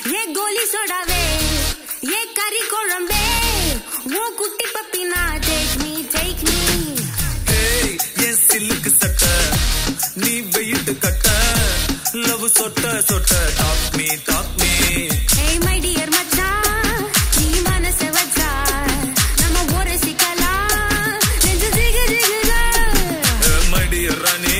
ஏ கோலி சோடாவே ஏ கறி குழம்பே ஓ குட்டி பப்பினா take me ஏய் என் சில்லுக்கு சட்ட நீ வெயிட் கட்ட லவ் சொட்ட சொட்ட டாக் மீ ஏய் மை டியர் மச்சான் நீ மனசை வச்சா நம்ம ஒரு சிக்கலாம் நெஞ்சு ஜிகு ஜிகுதா மை டியர் ராணி